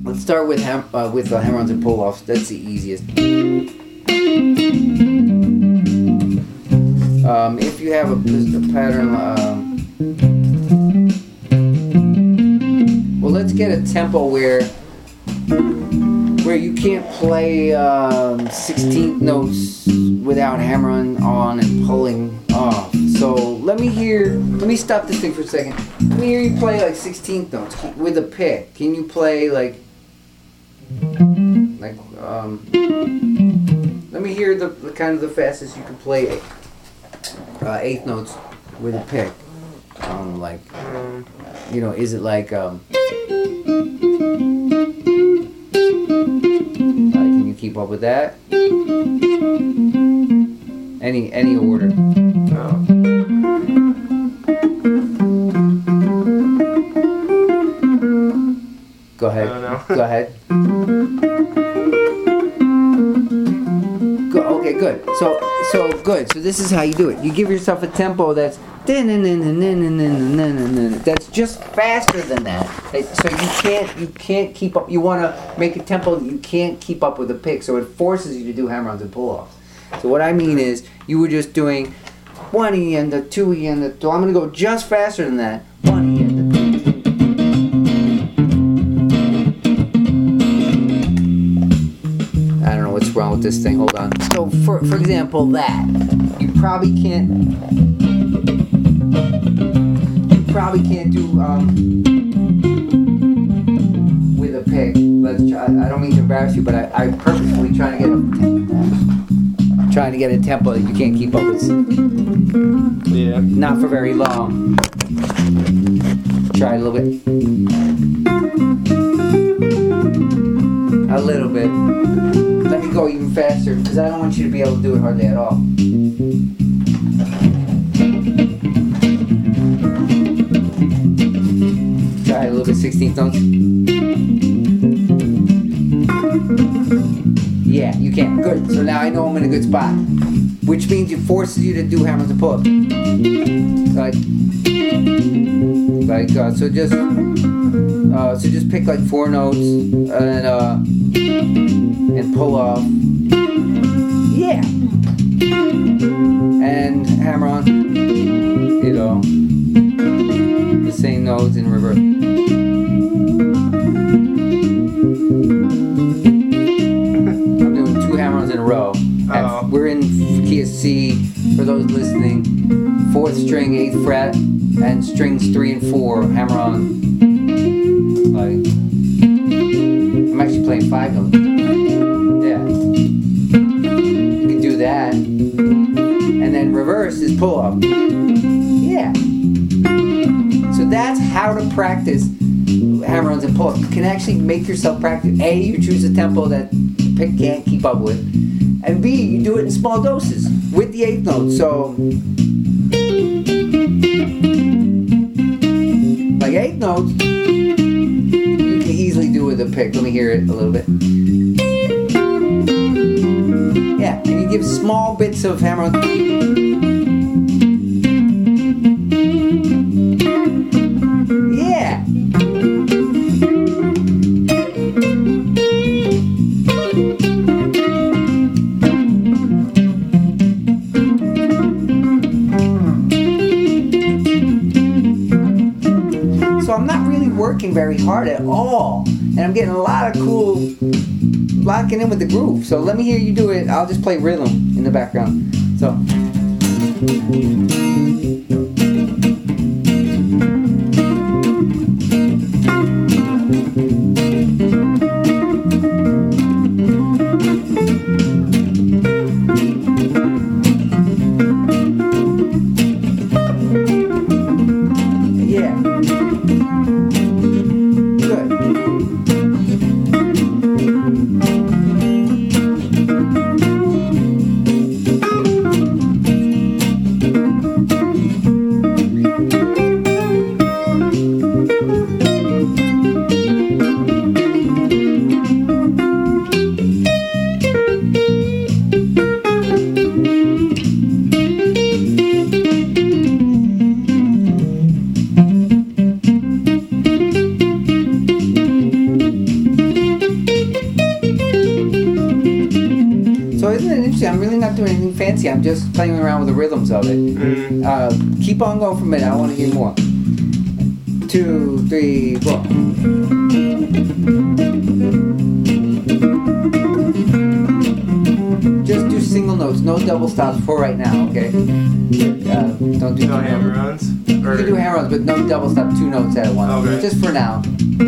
let's start with hammer-ons and pull-offs. That's the easiest. If you have a pattern, well, let's get a tempo where you can't play 16th notes without hammering on and pulling off. So let me stop this thing for a second. Let me hear you play like 16th notes with a pick. Can you play let me hear the kind of the fastest you can play 8th notes with a pick. Is it like can you keep up with that? Any order? No. Go ahead. No. Go ahead. Okay, good. So good. So this is how you do it. You give yourself a tempo that's that's just faster than that. So you can't keep up. You want to make a tempo that you can't keep up with a pick. So it forces you to do hammer-ons and pull-offs. So what I mean is, you were just doing 1E and the 2E and the. So I'm going to go just faster than that. 1E and the. I don't know what's wrong with this thing. Hold on. So for example, that you probably can't do with a pick. Let's try. I don't mean to embarrass you, but I purposefully trying to get a tempo that you can't keep up with. Yeah. Not for very long. Try a little bit. A little bit. Let me go even faster, because I don't want you to be able to do it hardly at all. Try a little bit 16th notes. Yeah, you can. Good. So now I know I'm in a good spot. Which means it forces you to do hammers and pull-ups. So just pick like 4 notes and pull off. Yeah. And hammer on. The same notes in reverse. I'm doing 2 hammer-ons in a row. We're in key of C, for those listening. 4th string, 8th fret, and strings 3 and 4, hammer on. I'm actually playing 5 notes. Yeah. You can do that. And then reverse is pull up. Yeah. So that's how to practice hammer-ons and pull-ups. You can actually make yourself practice. A, you choose a tempo that the pick can't keep up with. And B, you do it in small doses with the 8th note. So, like 8 notes, you can easily do with a pick. Let me hear it a little bit. Yeah, and you give small bits of hammer. Yeah. So I'm not really working very hard at all, and I'm getting a lot of cool locking in with the groove. So let me hear you do it. I'll just play rhythm in the background. So. Actually, I'm really not doing anything fancy. I'm just playing around with the rhythms of it. Keep on going for a minute. I want to hear more. 2, 3, 4. Just do single notes, no double stops for right now, okay? Don't do No hammer runs? You can do hammer runs, but no double stop, 2 notes at once. Okay. Just for now.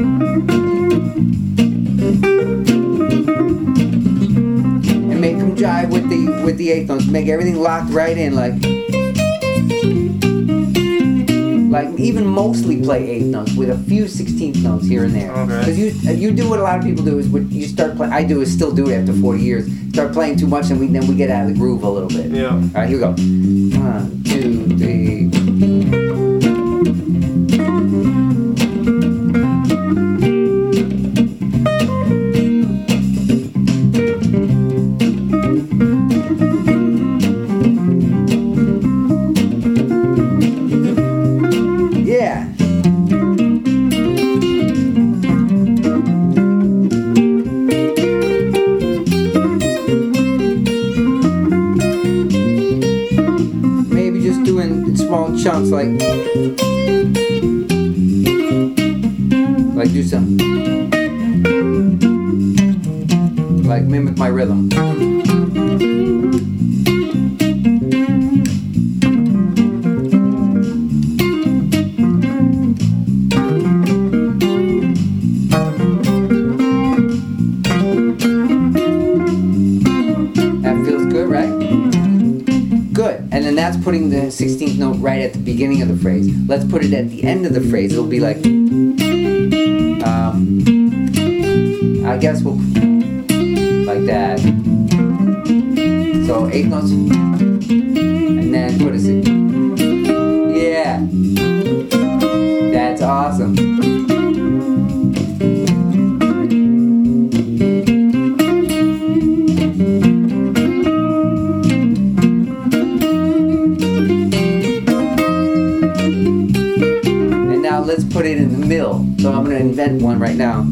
And make them jive with the 8th notes. Make everything locked right in, like even mostly play 8th notes with a few 16th notes here and there. Okay. Because you do what a lot of people do is when you start playing. I do is still do it after 40 years. Start playing too much and then we get out of the groove a little bit. Yeah. All right, here we go. 1, 2, 3. Small chunks like do some like mimic my rhythm. That feels good, right? Good, and then that's putting the 16th note right at the beginning of the phrase. Let's put it at the end of the phrase. It'll be like, I guess we'll, like that. So 8 notes, and then what is it? Yeah, that's awesome. Let's put it in the middle. So I'm going to invent one right now.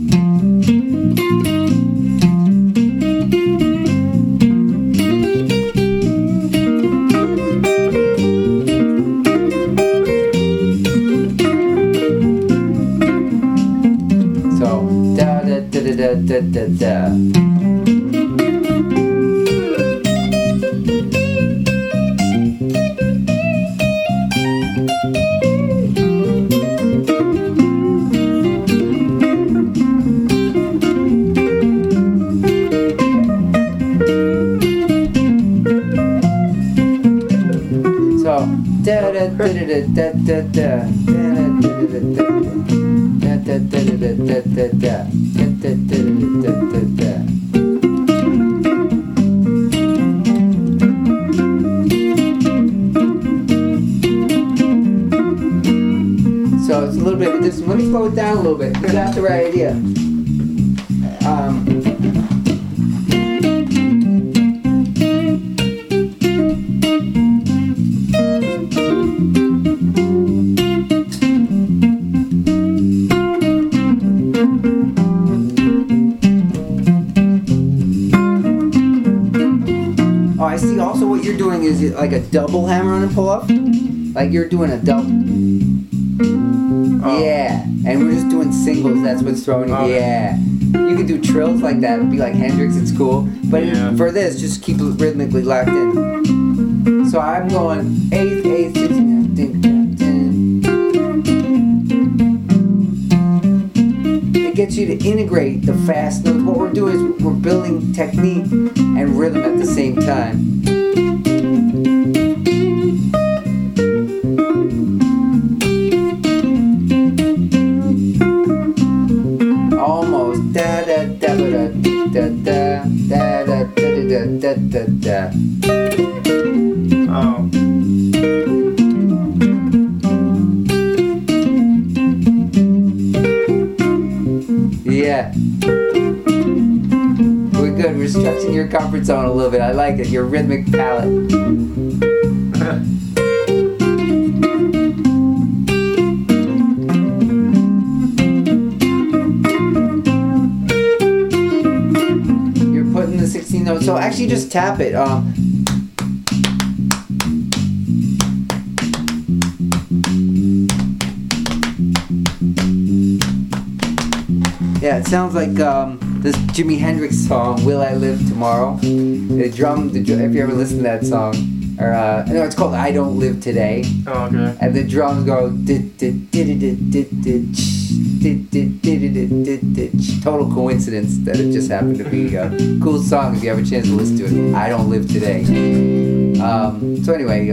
So da da da da da da da. Da da da da da da da So it's a little bit of this. Let me slow it down a little bit. You got the right idea. Oh, I see also what you're doing is like a double hammer on a pull-up. Like you're doing a double. Oh. Yeah, and we're just doing singles. That's what's throwing. Okay. Yeah, you can do trills like that. It'd be like Hendrix. It's cool. But for this, just keep it rhythmically locked in. So I'm going 8th, 8th, 16th, 10. It gets you to integrate the fast notes. What we're doing is we're building technique and rhythm at the same time. Almost da da da da da da da da da da da da. Oh. Yeah. We're good. We're stretching your comfort zone a little bit. I like it. Your rhythmic palette. 16th note. So actually just tap it. Yeah, it sounds like this Jimi Hendrix song, "Will I Live Tomorrow?" The drum, if you ever listen to that song, or no, it's called "I Don't Live Today." Oh, okay. And the drums go total coincidence that it just happened to be a cool song if you have a chance to listen to it. "I Don't Live Today." So anyway,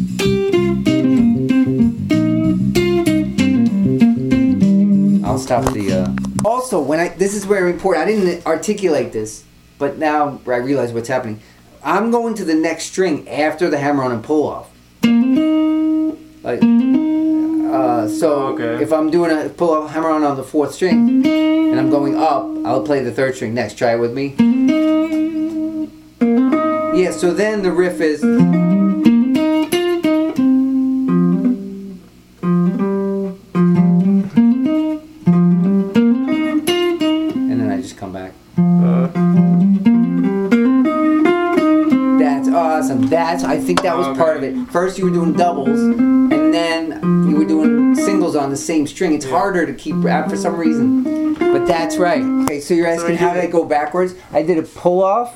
I'll stop the. Also, this is very important. I didn't articulate this, but now I realize what's happening. I'm going to the next string after the hammer on and pull off. Like, so okay. If I'm doing a pull off hammer on the 4th string, and I'm going up, I'll play the 3rd string next. Try it with me. Yeah. So then the riff is. Come back. That's awesome. I think that was part of it. First you were doing doubles, and then you were doing singles on the same string. It's harder to keep for some reason, but that's right. Okay, so you're asking how did I go backwards? I did a pull off.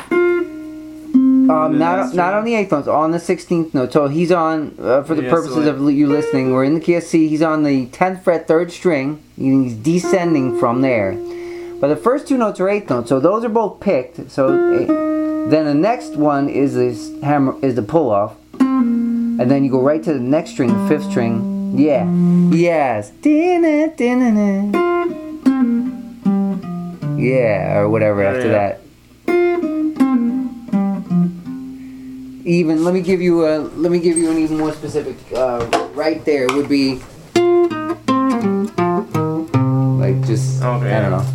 Not on the 8th note, on the 16th note. So he's on, for the purposes of you listening, we're in the key of C. He's on the 10th fret, 3rd string. He's descending from there. But the first 2 notes are 8th notes, so those are both picked. So then the next one is this hammer, is the pull off, and then you go right to the next string, the 5th string. Yeah, yes, yeah, or whatever after that. Even let me give you an even more specific. Right there would be like just I don't know.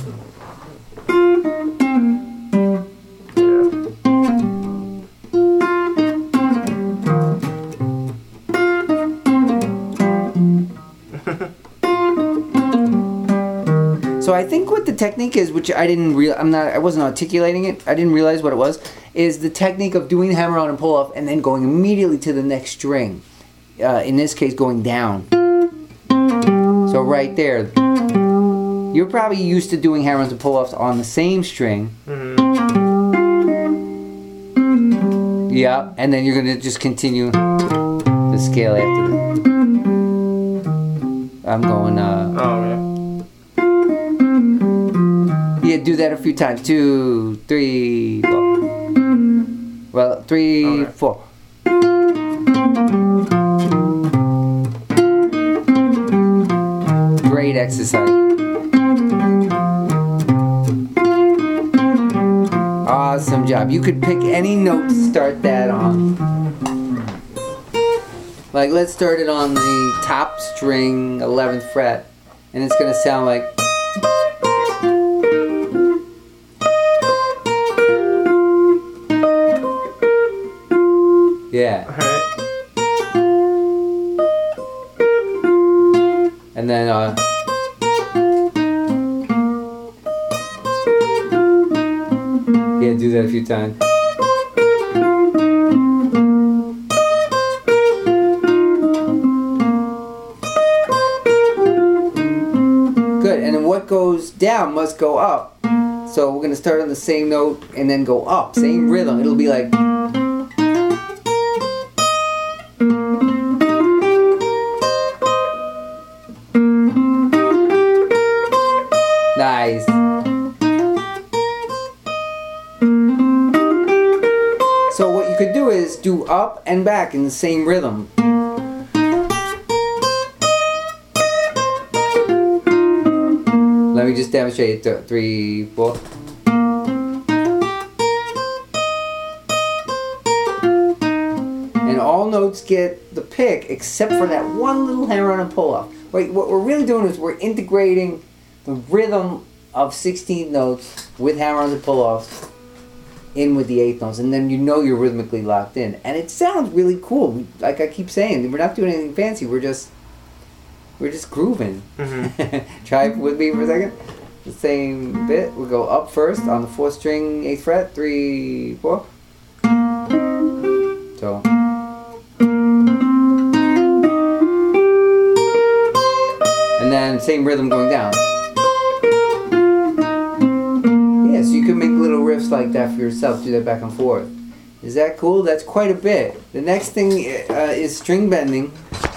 So I think what the technique is, which I wasn't articulating it, I didn't realize what it was, is the technique of doing the hammer on and pull off and then going immediately to the next string. In this case, going down. So right there, you're probably used to doing hammer-ons and pull-offs on the same string. Mm-hmm. Yeah, and then you're going to just continue the scale after that. I'm going, yeah, do that a few times. 2, 3, 4. Well, 3, 4. Great exercise. Awesome job. You could pick any note to start that on. Like, let's start it on the top string, 11th fret, and it's going to sound like. Yeah. And then, yeah, do that a few times. Good, and then what goes down must go up. So we're going to start on the same note and then go up. Same rhythm. It'll be like. Nice. So what you could do is do up and back in the same rhythm. Let me just demonstrate it. 3, 4. And all notes get the pick except for that one little hammer-on and pull-off. Wait, what we're really doing is we're integrating the rhythm of 16 notes with hammer-ons and pull-offs in with the 8th notes, and then you know you're rhythmically locked in. And it sounds really cool. Like I keep saying, we're not doing anything fancy. We're just grooving. Mm-hmm. Try it with me for a second. the same bit. We'll go up first on the 4th string, 8th fret, 3, 4. So. And then same rhythm going down. Yeah, so you can make little riffs like that for yourself, do that back and forth. Is that cool? That's quite a bit. The next thing is string bending.